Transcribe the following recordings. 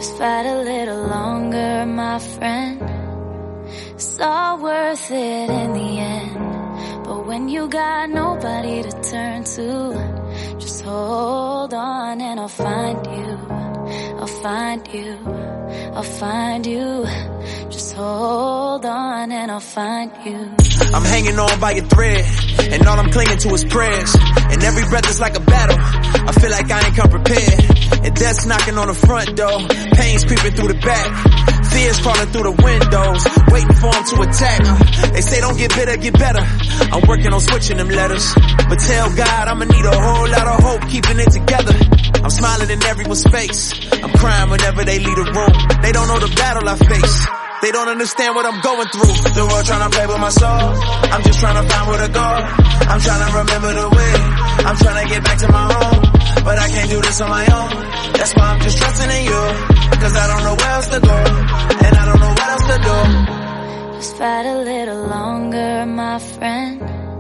Just fight a little longer, my friend. It's all worth it in the end. But when you got nobody to turn to, just hold on and I'll find you. I'll find you. I'll find you. Just hold on and I'll find you. I'm hanging on by a thread, and all I'm clinging to is prayers. And every breath is like a battle. I feel like I ain't come prepared. And death's knocking on the front door. Pain's creeping through the back. Fears crawling through the windows, waiting for them to attack. They say don't get bitter, get better. I'm working on switching them letters. But tell God I'ma need a whole lot of hope keeping it together. I'm smiling in everyone's face. I'm crying whenever they leave the room. They don't know the battle I face. They don't understand what I'm going through. The world trying to play with my soul. I'm just trying to find where to go. I'm trying to remember the way. I'm trying to get back to my home. But I can't do this on my own. That's why I'm just trusting in you. Cause I don't know where else to go. And I don't know what else to do. Just fight a little longer, my friend.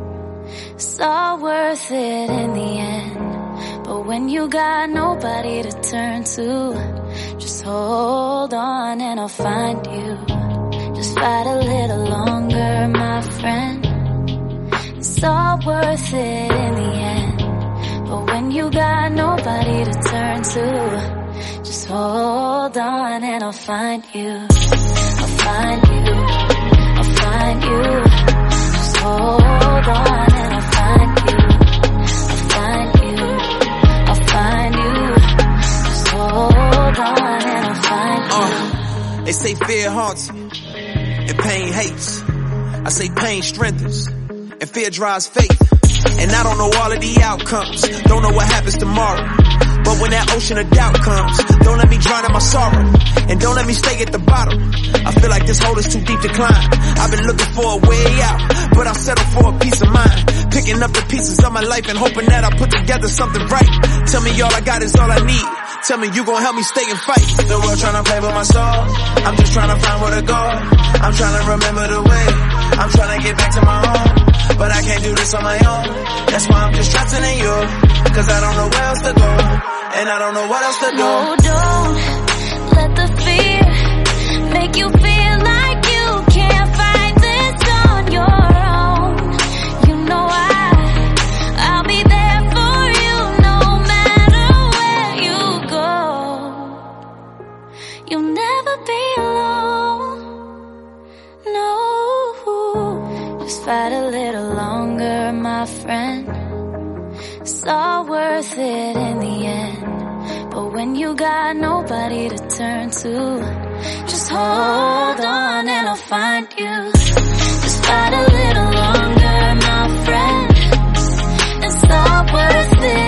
It's all worth it in the end. But when you got nobody to turn to, just hold on and I'll find you. Just fight a little longer, my friend. It's all worth it in the end. But when you got nobody to turn to, just hold on and I'll find you. I'll find you. I'll find you. Just hold on and I'll find you. I'll find you. I'll find you. Just hold on and I'll find you. They say fear haunts you and pain hates. I say pain strengthens and fear drives faith. And I don't know all of the outcomes, don't know what happens tomorrow. But when that ocean of doubt comes, don't let me drown in my sorrow. And don't let me stay at the bottom. I feel like this hole is too deep to climb. I've been looking for a way out, but I'll settle for a peace of mind. Picking up the pieces of my life and hoping that I put together something right. Tell me all I got is all I need. Tell me you gon' help me stay and fight. The world tryna play with my soul. I'm just tryna find where to go. I'm tryna remember the way. I'm tryna get back to my home. But I can't do this on my own. That's why I'm just trusting in you. Cause I don't know where else to go. And I don't know what else to do. No, don't let the fear make you feel like you can't fight this on your own. You know I'll be there for you no matter where you go. You'll never be alone. No, just fight a little longer, my friend. It's all worth it in the end. But when you got nobody to turn to, just hold on and I'll find you. Just fight a little longer, my friend. It's all worth it.